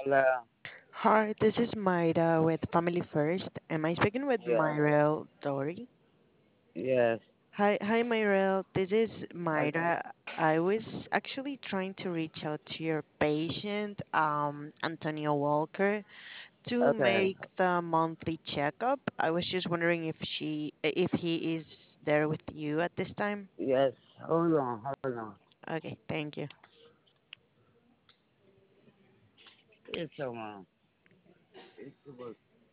Hello. Hi, this is Mayra with Family First. Am I speaking with Yes. Myrel Dory? Yes. Hi, Myrel. This is Okay. Mayra. I was actually trying to reach out to your patient, Antonio Walker, to Okay. make the monthly checkup. I was just wondering if he is there with you at this time. Yes. Hold on. Hold on. Okay, thank you. It's someone. It's someone.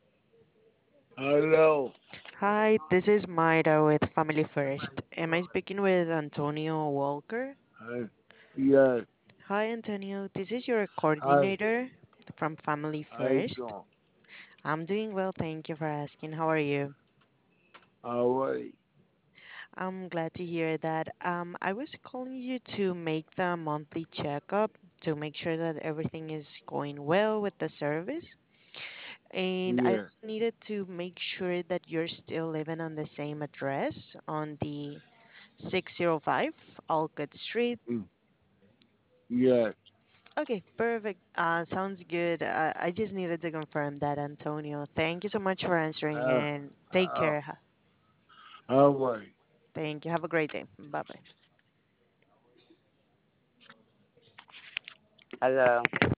Hello. Hi, this is Mayra with Family First. Am I speaking with Antonio Walker? Hi. Yes. Hi, Antonio. This is your Hi. coordinator from Family How you First. doing? I'm doing well, thank you for asking. How are you? How are you? I'm glad to hear that. I was calling you to make the monthly checkup to make sure that everything is going well with the service. And I Yeah. also needed to make sure that you're still living on the same address on the 605 Alcott Street. Mm. Yes. Okay, perfect. Sounds good. I just needed to confirm that, Antonio. Thank you so much for answering Uh, and take uh, care. how are you? Thank you. Have a great day. Bye bye. Hello.